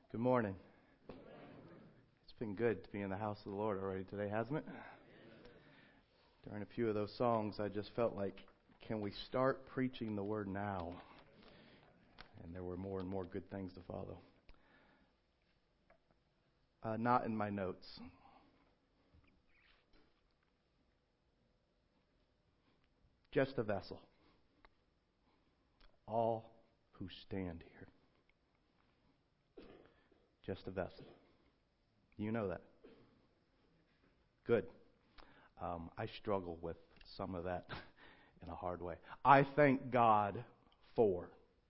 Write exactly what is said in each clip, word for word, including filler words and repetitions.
Good morning. It's been good to be in the house of the Lord already today, hasn't it? During a few of those songs, I just felt like, can we start preaching the word now? And there were more and more good things to follow. Uh, not in my notes. Just a vessel. All who stand here. Just a vessel. You know that. Good. Um, I struggle with some of that in a hard way. I thank God for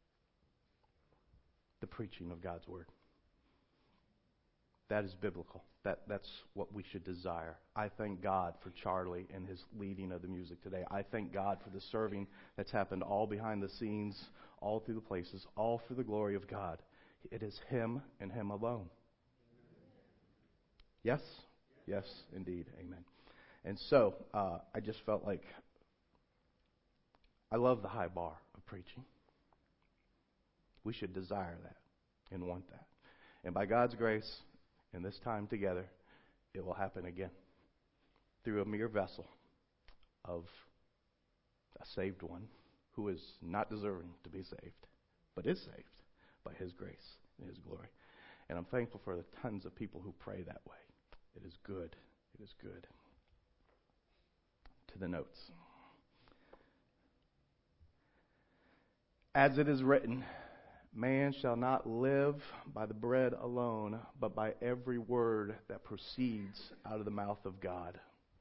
the preaching of God's Word. That is biblical. That that's what we should desire. I thank God for Charlie and his leading of the music today. I thank God for the serving that's happened all behind the scenes, all through the places, all for the glory of God. It is Him and Him alone. Yes? Yes, indeed. Amen. And so, uh, I just felt like I love the high bar of preaching. We should desire that and want that. And by God's grace, in this time together, it will happen again through a mere vessel of a saved one who is not deserving to be saved, but is saved by His grace and His glory. And I'm thankful for the tons of people who pray that way. It is good. It is good. To the notes. As it is written, man shall not live by the bread alone, but by every word that proceeds out of the mouth of God.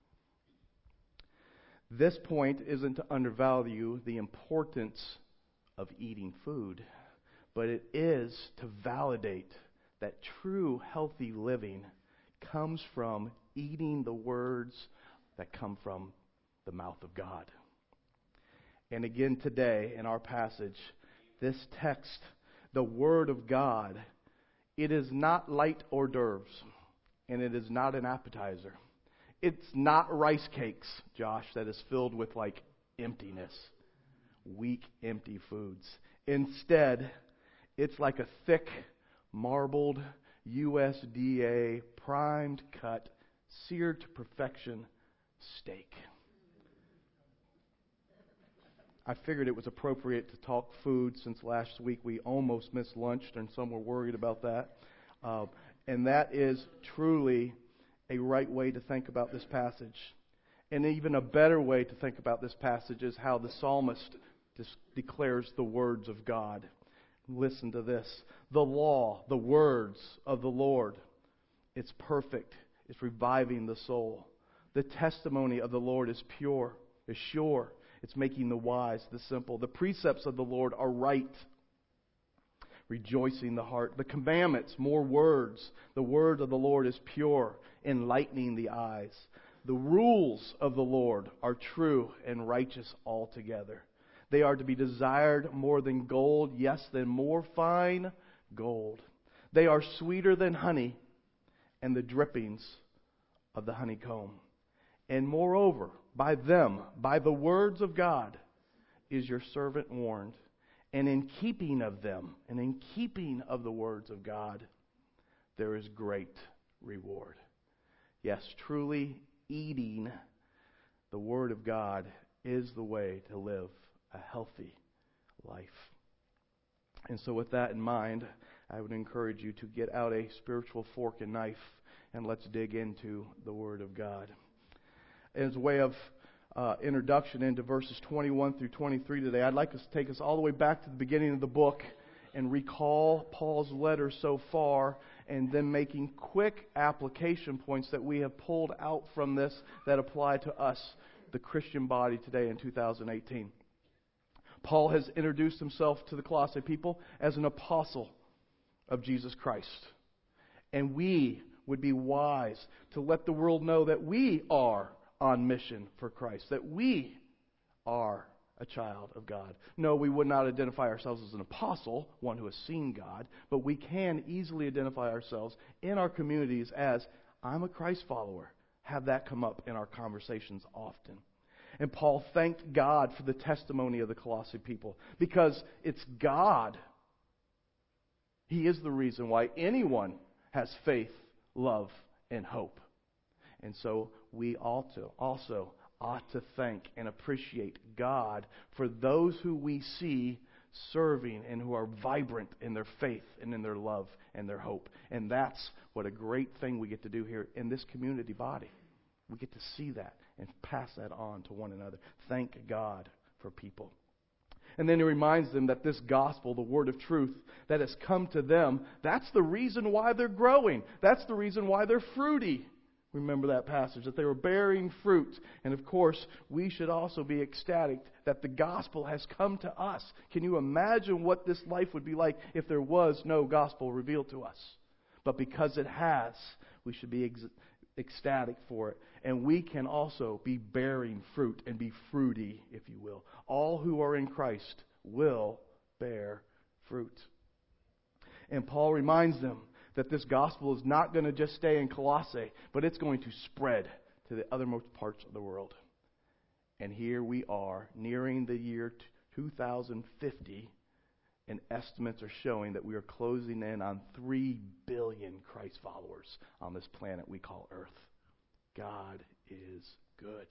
This point isn't to undervalue the importance of eating food, but it is to validate that true healthy living comes from eating the words that come from the mouth of God. And again today in our passage, this text, the Word of God, it is not light hors d'oeuvres, and it is not an appetizer. It's not rice cakes, Josh, that is filled with like emptiness, weak, empty foods. Instead, it's like a thick, marbled, U S D A, primed cut, seared to perfection steak. I figured it was appropriate to talk food since last week we almost missed lunch and some were worried about that. Uh, and that is truly a right way to think about this passage. And even a better way to think about this passage is how the psalmist dis- declares the words of God. Listen to this. The law, the words of the Lord, it's perfect. It's reviving the soul. The testimony of the Lord is pure, is sure. It's making the wise, the simple. The precepts of the Lord are right, rejoicing the heart. The commandments, more words. The word of the Lord is pure, enlightening the eyes. The rules of the Lord are true and righteous altogether. They are to be desired more than gold, yes, than more fine gold. They are sweeter than honey and the drippings of the honeycomb. And moreover, by them, by the words of God, is your servant warned. And in keeping of them, and in keeping of the words of God, there is great reward. Yes, truly eating the Word of God is the way to live a healthy life. And so with that in mind, I would encourage you to get out a spiritual fork and knife and let's dig into the Word of God. As a way of uh, introduction into verses twenty-one through twenty-three today, I'd like us to take us all the way back to the beginning of the book and recall Paul's letter so far, and then making quick application points that we have pulled out from this that apply to us, the Christian body today in two thousand eighteen. Paul has introduced himself to the Colossae people as an apostle of Jesus Christ. And we would be wise to let the world know that we are on mission for Christ, that we are a child of God. No, we would not identify ourselves as an apostle, one who has seen God, but we can easily identify ourselves in our communities as, I'm a Christ follower. Have that come up in our conversations often. And Paul thanked God for the testimony of the Colossae people, because it's God He is the reason why anyone has faith, love, and hope. And so we ought to also ought to thank and appreciate God for those who we see serving and who are vibrant in their faith and in their love and their hope. And that's what a great thing we get to do here in this community body. We get to see that and pass that on to one another. Thank God for people. And then he reminds them that this gospel, the word of truth that has come to them, that's the reason why they're growing. That's the reason why they're fruity. Remember that passage, that they were bearing fruit. And of course, we should also be ecstatic that the gospel has come to us. Can you imagine what this life would be like if there was no gospel revealed to us? But because it has, we should be ex- ecstatic for it. And we can also be bearing fruit and be fruity, if you will. All who are in Christ will bear fruit. And Paul reminds them that this gospel is not going to just stay in Colossae, but it's going to spread to the othermost parts of the world. And here we are, nearing the year two thousand fifty, and estimates are showing that we are closing in on three billion Christ followers on this planet we call Earth. God is good.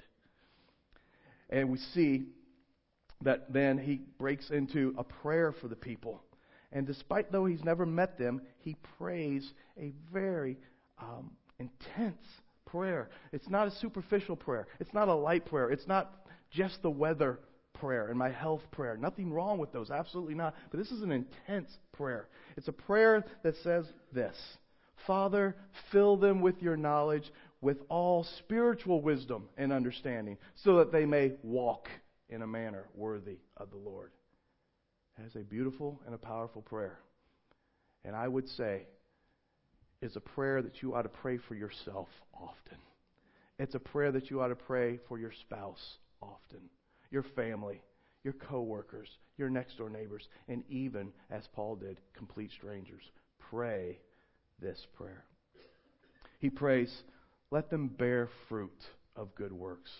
And we see that then he breaks into a prayer for the people. And despite though he's never met them, he prays a very um, intense prayer. It's not a superficial prayer. It's not a light prayer. It's not just the weather prayer and my health prayer. Nothing wrong with those. Absolutely not. But this is an intense prayer. It's a prayer that says this: Father, fill them with your knowledge, with all spiritual wisdom and understanding, so that they may walk in a manner worthy of the Lord. That is a beautiful and a powerful prayer. And I would say it's a prayer that you ought to pray for yourself often. It's a prayer that you ought to pray for your spouse often, your family, your coworkers, your next door neighbors, and even, as Paul did, complete strangers. Pray this prayer. He prays, let them bear fruit of good works.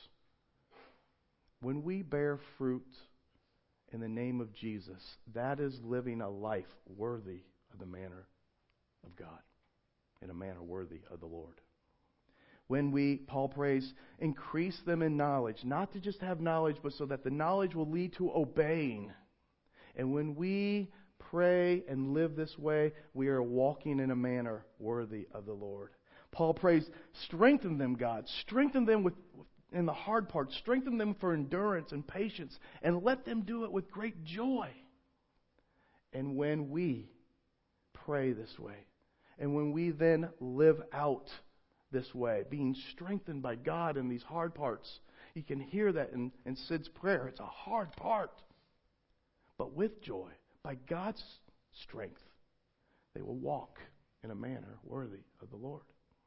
When we bear fruit in the name of Jesus, that is living a life worthy of the manner of God, in a manner worthy of the Lord. When we, Paul prays, increase them in knowledge, not to just have knowledge, but so that the knowledge will lead to obeying. And when we pray and live this way, we are walking in a manner worthy of the Lord. Paul prays, strengthen them, God. Strengthen them with, in the hard part. Strengthen them for endurance and patience. And let them do it with great joy. And when we pray this way, and when we then live out this way, being strengthened by God in these hard parts, you can hear that in, in Sid's prayer. It's a hard part. But with joy, by God's strength, they will walk in a manner worthy of the Lord.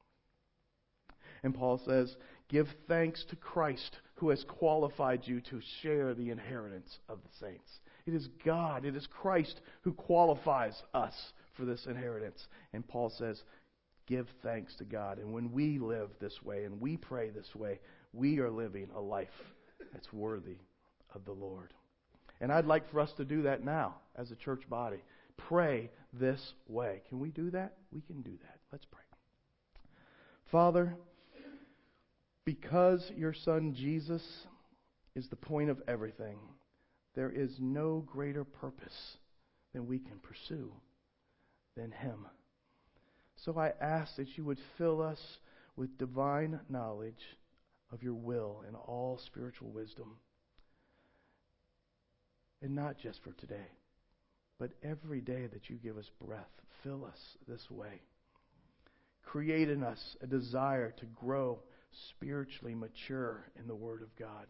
And Paul says, give thanks to Christ who has qualified you to share the inheritance of the saints. It is God, it is Christ who qualifies us for this inheritance. And Paul says, give thanks to God. And when we live this way and we pray this way, we are living a life that's worthy of the Lord. And I'd like for us to do that now as a church body. Pray this way. Can we do that? We can do that. Let's pray. Father, because your Son Jesus is the point of everything, there is no greater purpose than we can pursue than Him. So I ask that you would fill us with divine knowledge of your will and all spiritual wisdom. And not just for today, but every day that you give us breath, fill us this way. Create in us a desire to grow spiritually mature in the Word of God.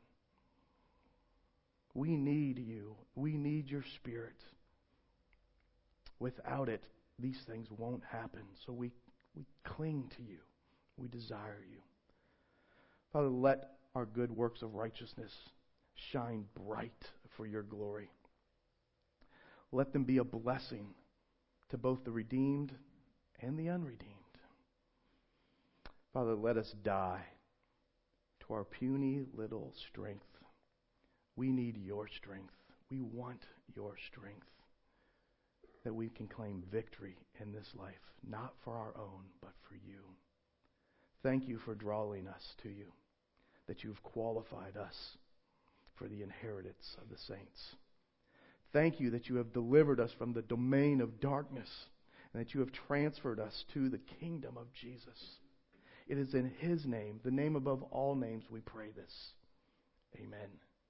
We need you. We need your Spirit. Without it, these things won't happen. So we, we cling to you. We desire you. Father, let our good works of righteousness shine bright for your glory. Let them be a blessing to both the redeemed and the unredeemed. Father, let us die to our puny little strength. We need your strength. We want your strength. that we can claim victory in this life, not for our own, but for you. Thank you for drawing us to you, that you've qualified us for the inheritance of the saints. Thank you that you have delivered us from the domain of darkness and that you have transferred us to the kingdom of Jesus. It is in His name, the name above all names, we pray this. Amen.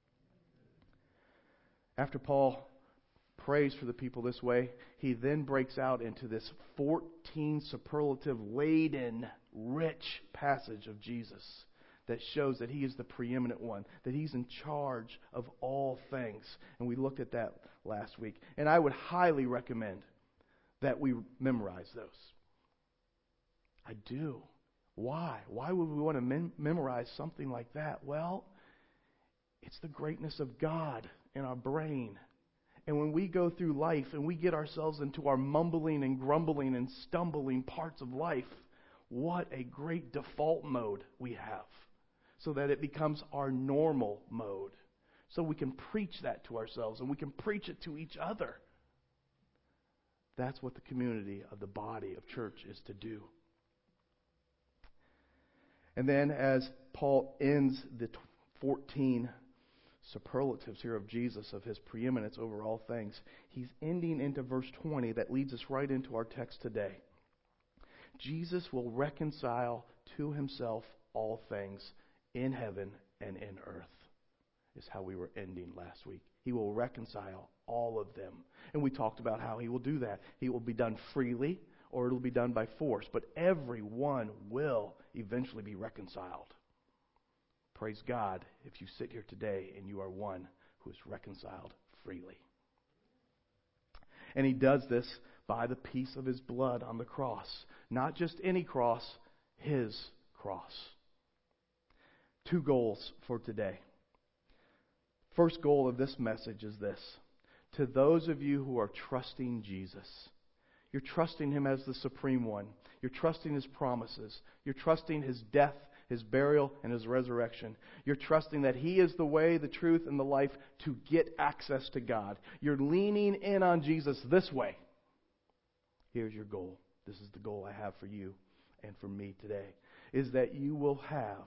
After Paul prays for the people this way, he then breaks out into this fourteen superlative laden, rich passage of Jesus that shows that He is the preeminent one, that He's in charge of all things. And we looked at that last week. And I would highly recommend that we memorize those. I do. Why? Why would we want to mem- memorize something like that? Well, it's the greatness of God in our brain. And when we go through life and we get ourselves into our mumbling and grumbling and stumbling parts of life, what a great default mode we have, so that it becomes our normal mode. So we can preach that to ourselves and we can preach it to each other. That's what the community of the body of church is to do. And then as Paul ends the fourteen superlatives here of Jesus, of His preeminence over all things, he's ending into verse twenty that leads us right into our text today. Jesus will reconcile to Himself all things in heaven and in earth, is how we were ending last week. He will reconcile all of them. And we talked about how He will do that. He will be done freely, or it'll be done by force. But everyone will eventually be reconciled. Praise God if you sit here today and you are one who is reconciled freely. And He does this by the peace of His blood on the cross. Not just any cross, His cross. Two goals for today. First goal of this message is this. To those of you who are trusting Jesus, you're trusting Him as the supreme one. You're trusting His promises. You're trusting His death, His burial, and His resurrection. You're trusting that He is the way, the truth, and the life to get access to God. You're leaning in on Jesus this way. Here's your goal. This is the goal I have for you and for me today, is that you will have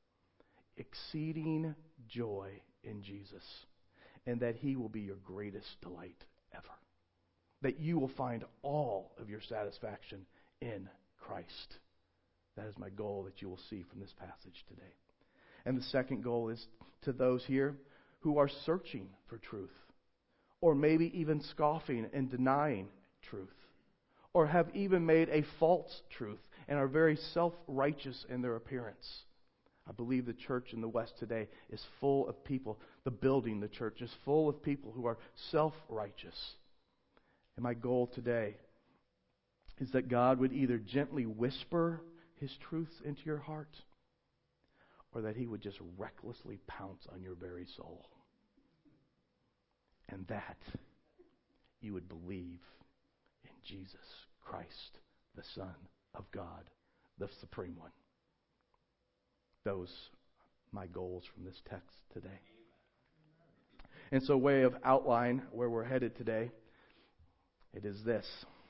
exceeding joy in Jesus, and that He will be your greatest delight ever. That you will find all of your satisfaction in Christ. That is my goal that you will see from this passage today. And the second goal is to those here who are searching for truth, or maybe even scoffing and denying truth, or have even made a false truth and are very self-righteous in their appearance. I believe the church in the West today is full of people. The building, the church, is full of people who are self-righteous. And my goal today is that God would either gently whisper His truths into your heart, or that He would just recklessly pounce on your very soul. And that you would believe in Jesus Christ, the Son of God, the Supreme One. Those are my goals from this text today. And so, way of outline where we're headed today, it is this.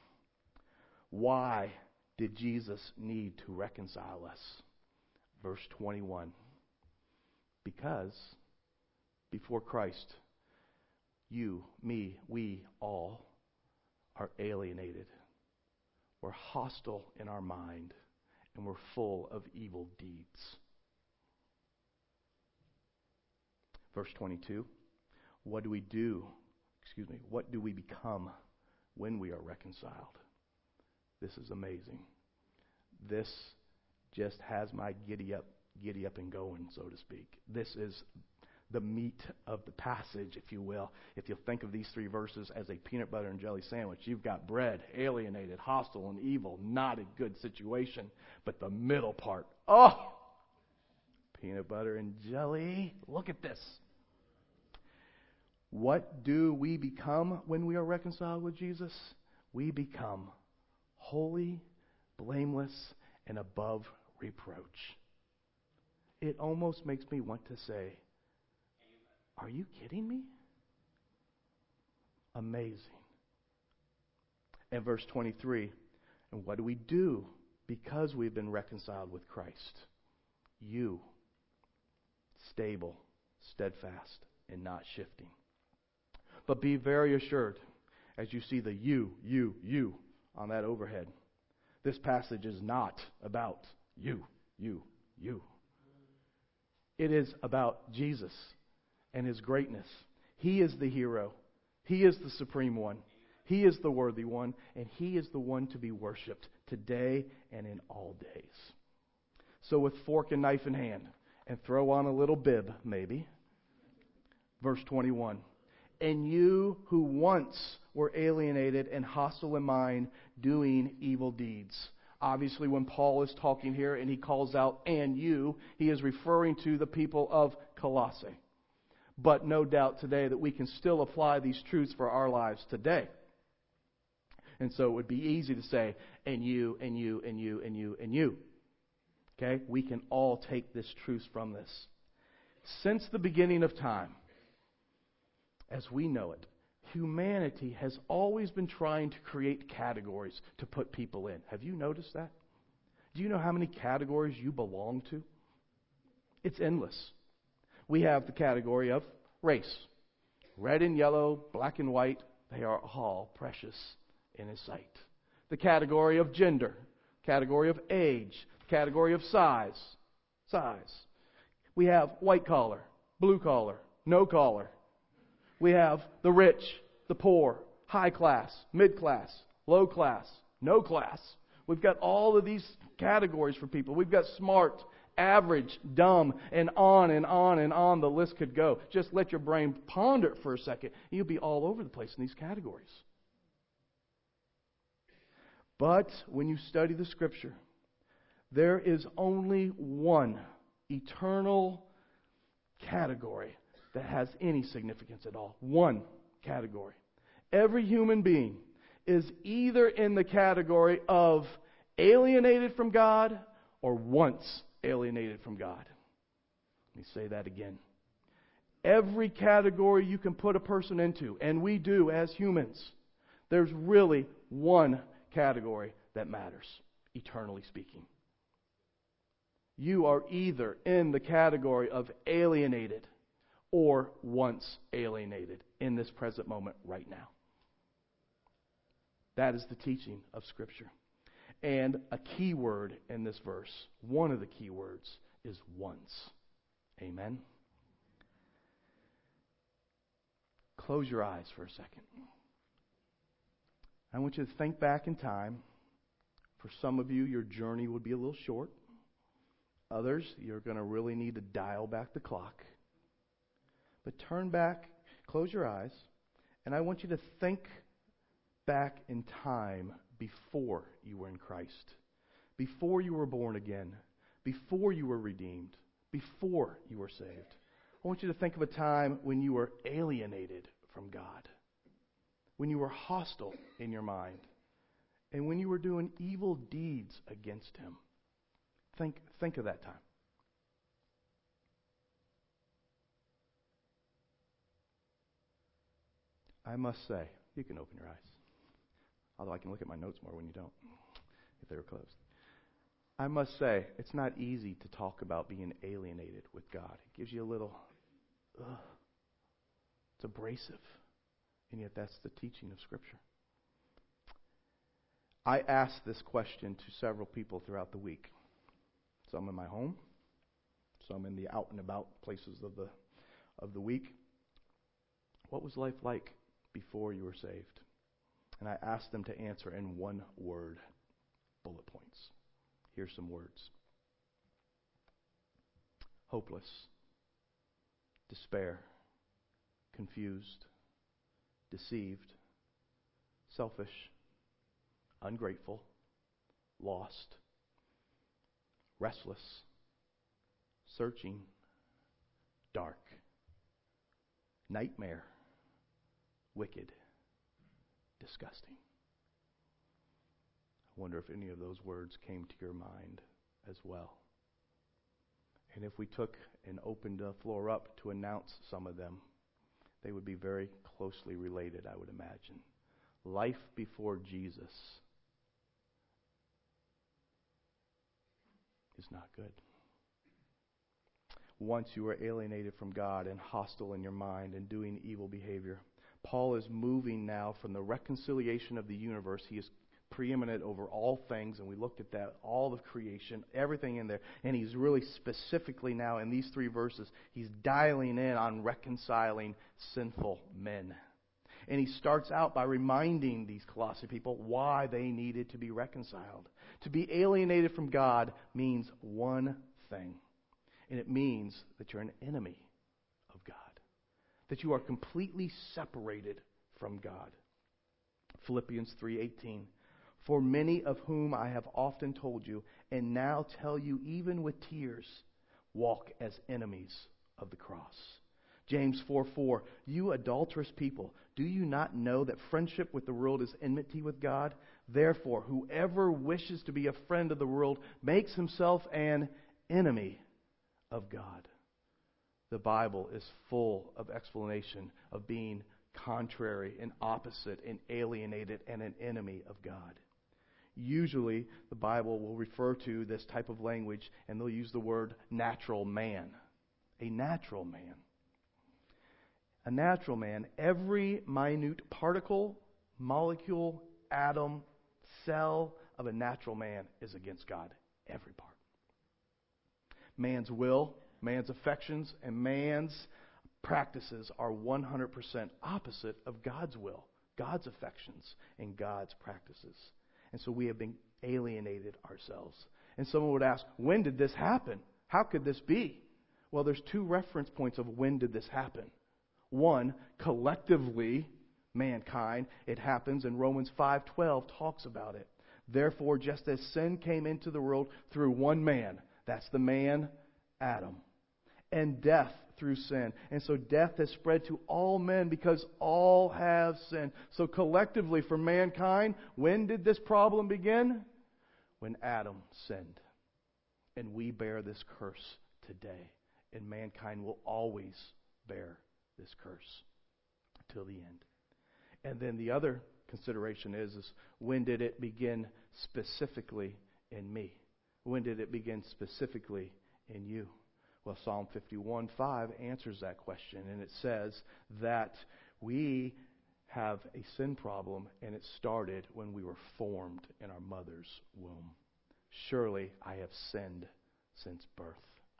Why did Jesus need to reconcile us? Verse twenty-one. Because before Christ, you, me, we all are alienated. We're hostile in our mind, and we're full of evil deeds. Verse twenty-two, what do we do? Excuse me, what do we become when we are reconciled? This is amazing. This just has my giddy up, giddy up and going, so to speak. This is the meat of the passage, if you will. If you think of these three verses as a peanut butter and jelly sandwich, you've got bread, alienated, hostile, and evil. Not a good situation. But the middle part, oh! Peanut butter and jelly. Look at this. What do we become when we are reconciled with Jesus? We become holy, blameless, and above reproach. It almost makes me want to say, are you kidding me? Amazing. And verse twenty-three, and what do we do because we've been reconciled with Christ? You, stable, steadfast, and not shifting. But be very assured, as you see the you, you, you on that overhead, this passage is not about you, you, you. It is about Jesus and His greatness. He is the hero. He is the supreme one. He is the worthy one. And He is the one to be worshipped today and in all days. So with fork and knife in hand, and throw on a little bib, maybe. Verse twenty-one. And you who once were alienated and hostile in mind, doing evil deeds. Obviously, when Paul is talking here and he calls out, and you, he is referring to the people of Colossae. But no doubt today that we can still apply these truths for our lives today. And so it would be easy to say, and you, and you, and you, and you, and you. Okay? We can all take this truth from this. Since the beginning of time, as we know it, humanity has always been trying to create categories to put people in. Have you noticed that? Do you know how many categories you belong to? It's endless. We have the category of race. Red and yellow, black and white, they are all precious in His sight. The category of gender, category of age, category of size. Size. We have white collar, blue collar, no collar. We have the rich, the poor, high class, mid class, low class, no class. We've got all of these categories for people. We've got smart, average, dumb, and on and on and on the list could go. Just let your brain ponder it for a second. You'll be all over the place in these categories. But when you study the Scripture, there is only one eternal category that has any significance at all. One category. Every human being is either in the category of alienated from God or once alienated from God. Let me say that again. Every category you can put a person into, and we do as humans, there's really one category that matters, eternally speaking. You are either in the category of alienated or once alienated in this present moment right now. That is the teaching of Scripture. And a key word in this verse, one of the key words, is once. Amen? Close your eyes for a second. I want you to think back in time. For some of you, your journey would be a little short. Others, you're going to really need to dial back the clock. But turn back, close your eyes, and I want you to think back in time before you were in Christ, before you were born again, before you were redeemed, before you were saved. I want you to think of a time when you were alienated from God, when you were hostile in your mind, and when you were doing evil deeds against Him. Think, think of that time. I must say, you can open your eyes. Although I can look at my notes more when you don't, if they were closed. I must say, it's not easy to talk about being alienated with God. It gives you a little, ugh. It's abrasive. And yet that's the teaching of Scripture. I asked this question to several people throughout the week. Some in my home, some in the out and about places of the of the week. What was life like before you were saved? And I asked them to answer in one word, bullet points. Here's some words. Hopeless, despair, confused, deceived, selfish, ungrateful, lost, restless, searching, dark, nightmare, wicked, disgusting. I wonder if any of those words came to your mind as well. And if we took and opened the floor up to announce some of them, they would be very closely related, I would imagine. life before Jesus is not good. Once you are alienated from God and hostile in your mind and doing evil behavior, Paul is moving now from the reconciliation of the universe. He is preeminent over all things, and we looked at that, all of creation, everything in there. And he's really specifically now in these three verses, he's dialing in on reconciling sinful men. And he starts out by reminding these Colossae people why they needed to be reconciled. To be alienated from God means one thing, and it means that you're an enemy of God, that you are completely separated from God. Philippians three eighteen. For many of whom I have often told you, and now tell you even with tears, walk as enemies of the cross. James four four. You adulterous people, do you not know that friendship with the world is enmity with God? Therefore, whoever wishes to be a friend of the world makes himself an enemy of God. The Bible is full of explanation of being contrary and opposite and alienated and an enemy of God. Usually, the Bible will refer to this type of language, and they'll use the word natural man. A natural man. A natural man, every minute particle, molecule, atom, cell of a natural man is against God. Every part. Man's will, man's affections, and man's practices are one hundred percent opposite of God's will, God's affections, and God's practices. And so we have been alienated ourselves. And someone would ask, when did this happen? How could this be? Well, there's two reference points of when did this happen. One, collectively, mankind, it happens, and Romans five twelve talks about it. Therefore, just as sin came into the world through one man, that's the man, Adam, and death through sin. And so death has spread to all men because all have sinned. So collectively for mankind, when did this problem begin? When Adam sinned. And we bear this curse today. And mankind will always bear this curse till the end. And then the other consideration is, is when did it begin specifically in me? When did it begin specifically in you? Well, Psalm fifty-one five answers that question, and it says that we have a sin problem, and it started when we were formed in our mother's womb. Surely I have sinned since birth.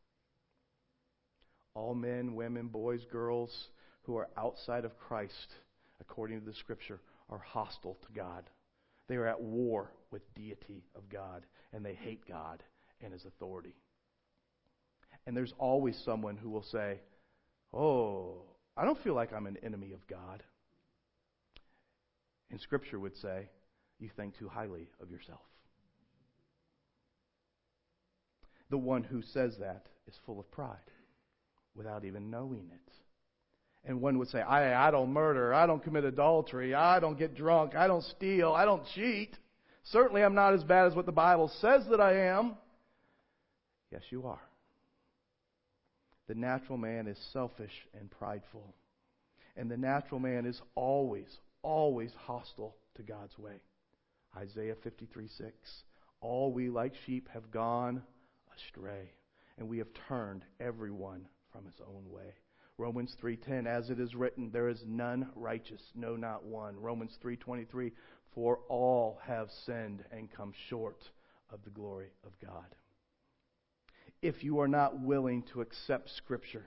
All men, women, boys, girls who are outside of Christ, according to the Scripture, are hostile to God. They are at war with deity of God, and they hate God and His authority. And there's always someone who will say, oh, I don't feel like I'm an enemy of God. And Scripture would say, you think too highly of yourself. The one who says that is full of pride without even knowing it. And one would say, I, I don't murder, I don't commit adultery, I don't get drunk, I don't steal, I don't cheat. Certainly I'm not as bad as what the Bible says that I am. Yes, you are. The natural man is selfish and prideful. And the natural man is always, always hostile to God's way. Isaiah fifty-three six. All we like sheep have gone astray, and we have turned everyone from his own way. Romans three ten. As it is written, there is none righteous, no, not one. Romans three twenty-three. For all have sinned and come short of the glory of God. If you are not willing to accept Scripture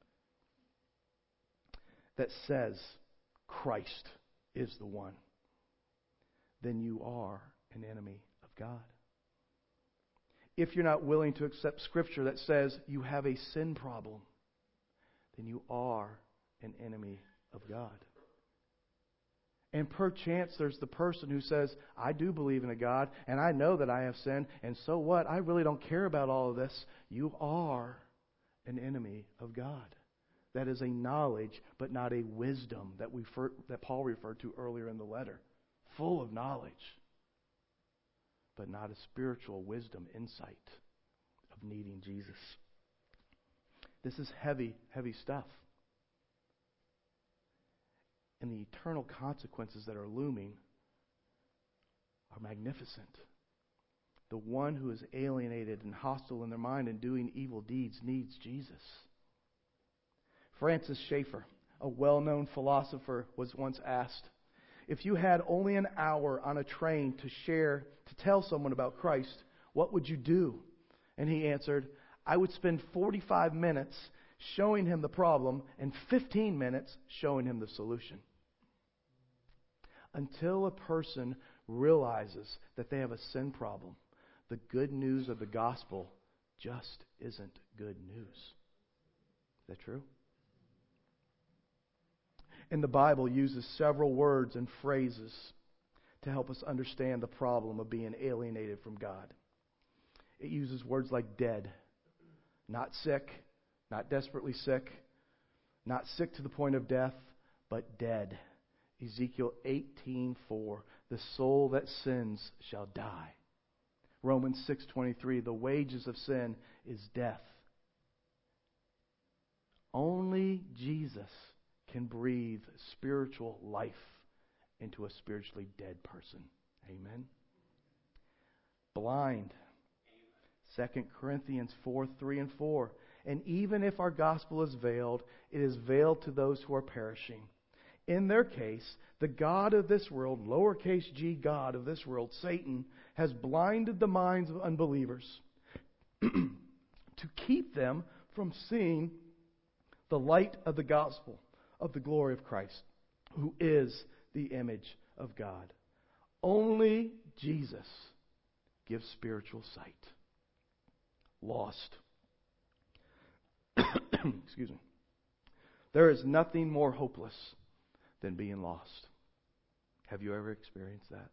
that says Christ is the one, then you are an enemy of God. If you're not willing to accept Scripture that says you have a sin problem, then you are an enemy of God. And perchance there's the person who says, I do believe in a God, and I know that I have sinned, and so what? I really don't care about all of this. You are an enemy of God. That is a knowledge, but not a wisdom that we that Paul referred to earlier in the letter. Full of knowledge, but not a spiritual wisdom, insight of needing Jesus. This is heavy, heavy stuff. and the eternal consequences that are looming are magnificent. The one who is alienated and hostile in their mind and doing evil deeds needs Jesus. Francis Schaeffer, a well-known philosopher, was once asked, if you had only an hour on a train to share, to tell someone about Christ, what would you do? And he answered, I would spend forty-five minutes showing him the problem and fifteen minutes showing him the solution. Until a person realizes that they have a sin problem, the good news of the gospel just isn't good news. Is that true? And the Bible uses several words and phrases to help us understand the problem of being alienated from God. It uses words like dead, not sick, not desperately sick, not sick to the point of death, but dead. Ezekiel eighteen four, the soul that sins shall die. Romans six twenty-three, the wages of sin is death. Only Jesus can breathe spiritual life into a spiritually dead person. Amen. Blind. Second Corinthians four three and four. And even if our gospel is veiled, it is veiled to those who are perishing. In their case, the God of this world, lowercase g God of this world, Satan, has blinded the minds of unbelievers to keep them from seeing the light of the gospel of the glory of Christ, who is the image of God. Only Jesus gives spiritual sight. Lost. Excuse me. There is nothing more hopeless than being lost. Have you ever experienced that?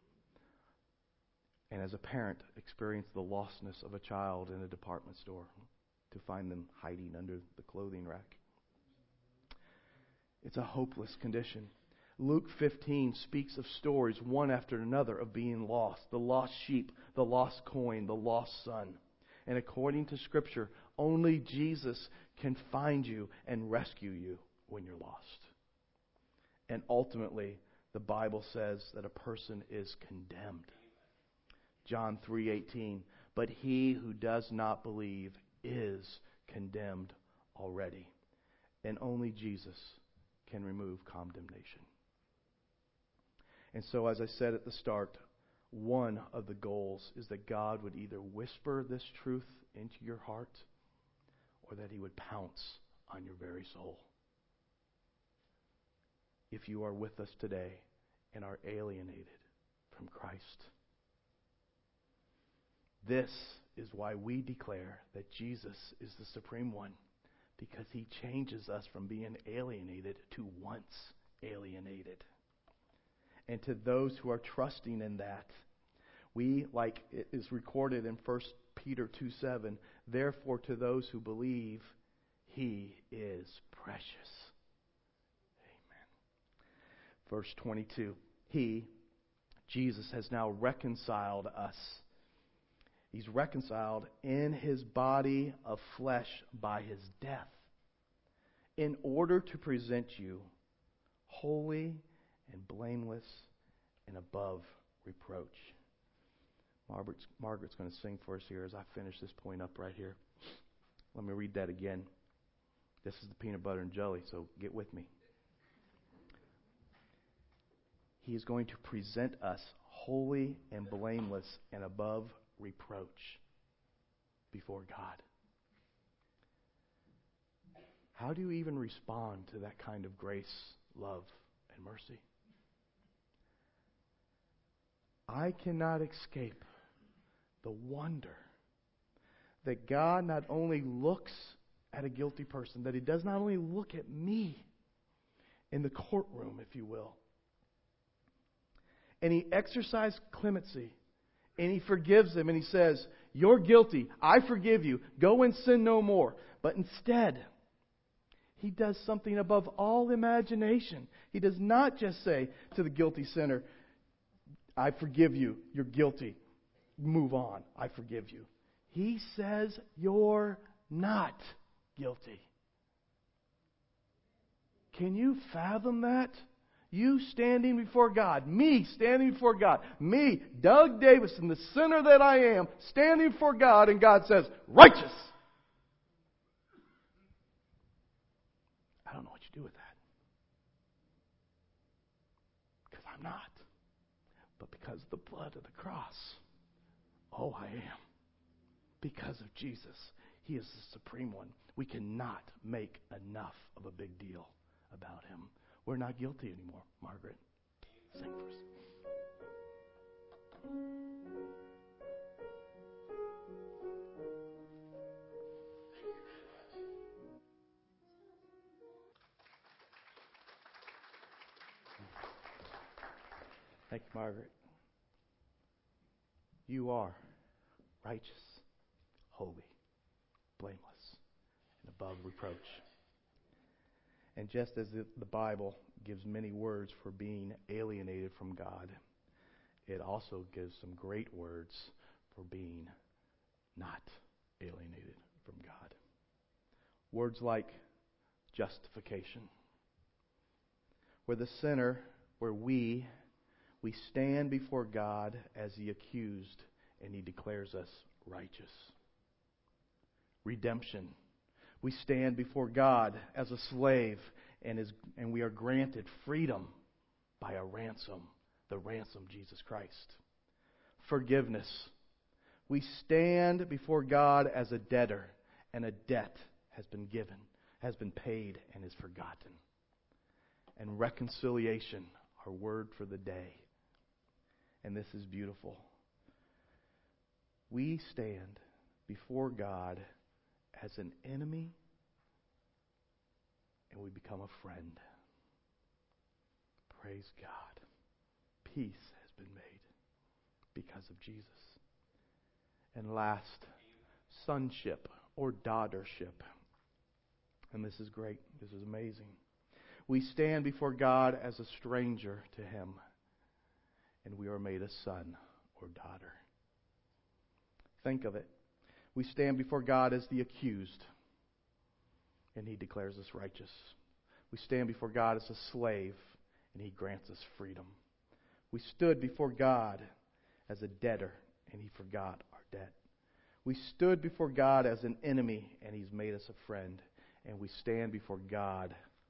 And as a parent, experienced the lostness of a child in a department store to find them hiding under the clothing rack. It's a hopeless condition. Luke fifteen speaks of stories one after another of being lost. The lost sheep, the lost coin, the lost son. And according to Scripture, only Jesus can find you and rescue you when you're lost. And ultimately, the Bible says that a person is condemned. John three eighteen, but he who does not believe is condemned already. And only Jesus can remove condemnation. And so, as I said at the start, one of the goals is that God would either whisper this truth into your heart or that He would pounce on your very soul. If you are with us today and are alienated from Christ, this is why we declare that Jesus is the supreme one, because He changes us from being alienated to once alienated. And to those who are trusting in that, we, like it is recorded in First Peter two seven, therefore to those who believe, He is precious. Amen. Verse twenty-two, He, Jesus, has now reconciled us. He's reconciled in His body of flesh by His death, in order to present you holy and blameless and above reproach. Margaret's, Margaret's going to sing for us here as I finish this point up right here. Let me read that again. This is the peanut butter and jelly, so get with me. He is going to present us holy and blameless and above reproach before God. How do you even respond to that kind of grace, love, and mercy? I cannot escape the wonder that God not only looks at a guilty person, that He does not only look at me in the courtroom, if you will, and He exercised clemency, and He forgives them, and He says, you're guilty, I forgive you, go and sin no more. But instead, He does something above all imagination. He does not just say to the guilty sinner, I forgive you, you're guilty, move on, I forgive you. He says you're not guilty. Can you fathom that? You standing before God, me standing before God, me, Doug Davison, the sinner that I am, standing before God, and God says, righteous. I don't know what you do with that. Because I'm not. But because of the blood of the cross, oh, I am. Because of Jesus. He is the supreme one. We cannot make enough of a big deal about Him. We're not guilty anymore, Margaret. Sing for us. Thank you, Margaret. You are righteous, holy, blameless, and above reproach. And just as the Bible gives many words for being alienated from God, it also gives some great words for being not alienated from God. Words like justification. Where the sinner, where we, we stand before God as the accused, and He declares us righteous. Redemption. We stand before God as a slave, and is and we are granted freedom by a ransom, the ransom Jesus Christ. Forgiveness. We stand before God as a debtor, and a debt has been given, has been paid, and is forgotten. And reconciliation, our word for the day. And this is beautiful. We stand before God as an enemy, and we become a friend. Praise God. Peace has been made because of Jesus. And last, sonship or daughtership. And this is great. This is amazing. We stand before God as a stranger to Him, and we are made a son or daughter. Think of it. We stand before God as the accused, and He declares us righteous. We stand before God as a slave, and He grants us freedom. We stood before God as a debtor, and He forgot our debt. We stood before God as an enemy, and He's made us a friend. And we stand before God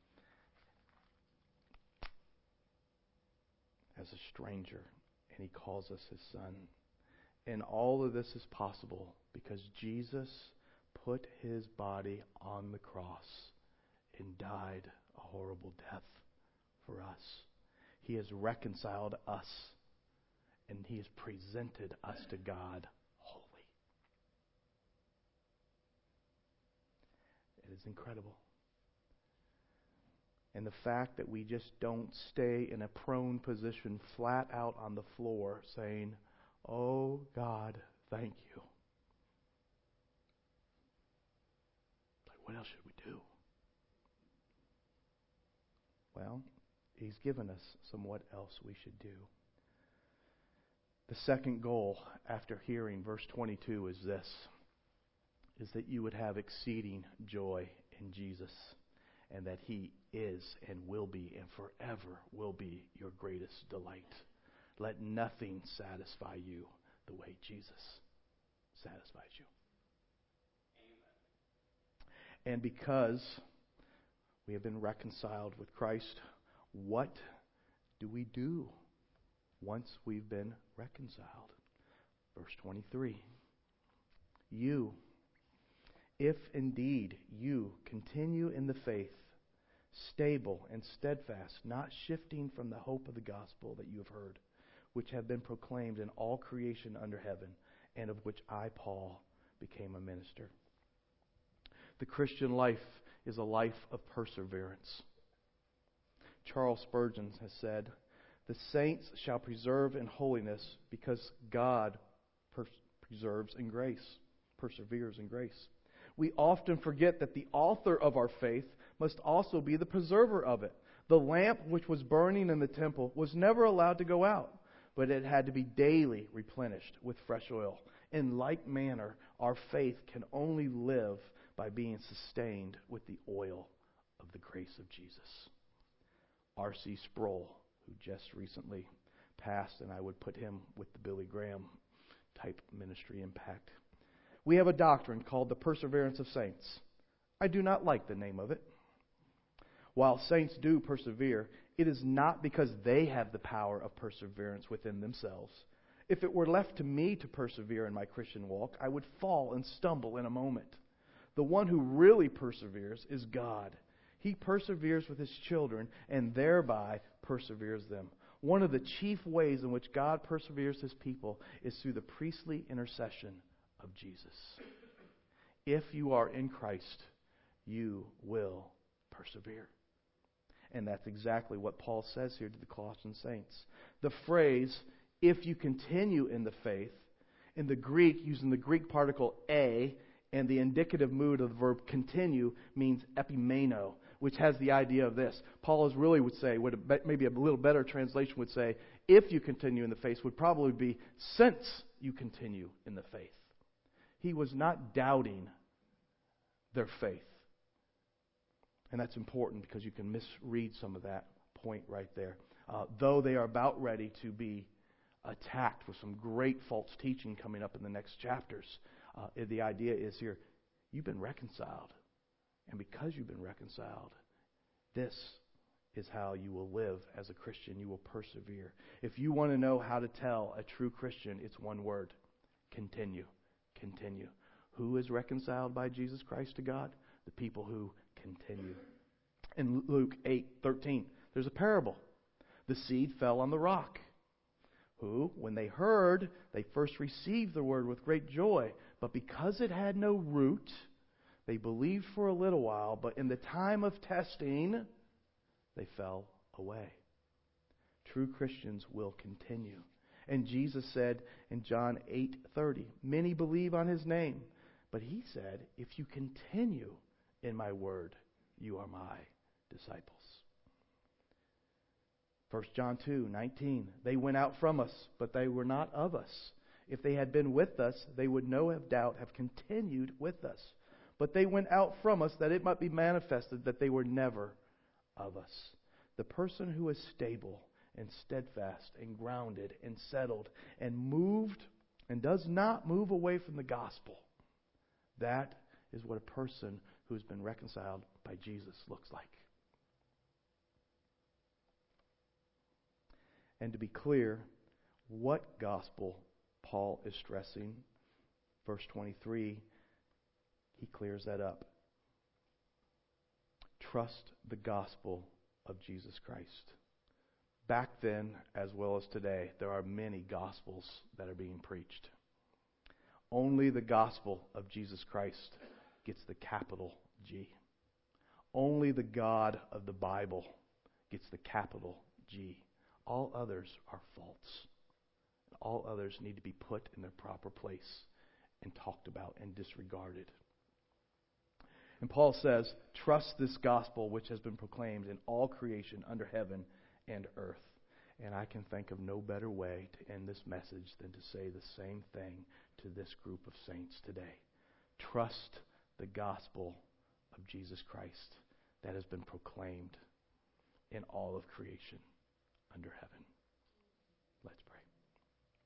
as a stranger, and He calls us His son. And all of this is possible because Jesus put His body on the cross and died a horrible death for us. He has reconciled us, and He has presented us to God holy. It is incredible. And the fact that we just don't stay in a prone position flat out on the floor saying, "Oh God, thank you." Like, what else should we do? Well, He's given us some what else we should do. The second goal after hearing verse twenty-two is this, is that you would have exceeding joy in Jesus, and that He is and will be and forever will be your greatest delight. Let nothing satisfy you the way Jesus satisfies you. Amen. And because we have been reconciled with Christ, what do we do once we've been reconciled? Verse twenty-three. You, if indeed you continue in the faith, stable and steadfast, not shifting from the hope of the gospel that you have heard, which have been proclaimed in all creation under heaven, and of which I, Paul, became a minister. The Christian life is a life of perseverance. Charles Spurgeon has said, "The saints shall preserve in holiness because God pers- preserves in grace, perseveres in grace." We often forget that the author of our faith must also be the preserver of it. The lamp which was burning in the temple was never allowed to go out, but it had to be daily replenished with fresh oil. In like manner, our faith can only live by being sustained with the oil of the grace of Jesus. R C Sproul, who just recently passed, and I would put him with the Billy Graham type ministry impact. We have a doctrine called the perseverance of saints. I do not like the name of it. While saints do persevere, it is not because they have the power of perseverance within themselves. If it were left to me to persevere in my Christian walk, I would fall and stumble in a moment. The one who really perseveres is God. He perseveres with His children and thereby perseveres them. One of the chief ways in which God perseveres His people is through the priestly intercession of Jesus. If you are in Christ, you will persevere. And that's exactly what Paul says here to the Colossian saints. The phrase, if you continue in the faith, in the Greek, using the Greek particle a, and the indicative mood of the verb continue means epimeno, which has the idea of this. Paul is really would say, would maybe a little better translation would say, if you continue in the faith, would probably be since you continue in the faith. He was not doubting their faith. And that's important because you can misread some of that point right there. Uh, though they are about ready to be attacked with some great false teaching coming up in the next chapters, uh, the idea is here, you've been reconciled. And because you've been reconciled, this is how you will live as a Christian. You will persevere. If you want to know how to tell a true Christian, it's one word. Continue. Continue. Who is reconciled by Jesus Christ to God? The people who continue. In Luke eight thirteen, there's a parable. The seed fell on the rock, who, when they heard, they first received the word with great joy. But because it had no root, they believed for a little while, but in the time of testing, they fell away. True Christians will continue. And Jesus said in John eight thirty, many believe on His name. But He said, if you continue in my word, you are my disciples. First John two nineteen, they went out from us, but they were not of us. If they had been with us, they would no doubt have continued with us. But they went out from us that it might be manifested that they were never of us. The person who is stable and steadfast and grounded and settled and moved and does not move away from the gospel, that is what a person who's been reconciled by Jesus looks like. And to be clear, what gospel Paul is stressing, verse twenty-three, he clears that up. Trust the gospel of Jesus Christ. Back then, as well as today, there are many gospels that are being preached. Only the gospel of Jesus Christ gets the capital G. Only the God of the Bible gets the capital G. All others are false. All others need to be put in their proper place and talked about and disregarded. And Paul says, trust this gospel which has been proclaimed in all creation under heaven and earth. And I can think of no better way to end this message than to say the same thing to this group of saints today. Trust the gospel of Jesus Christ that has been proclaimed in all of creation under heaven.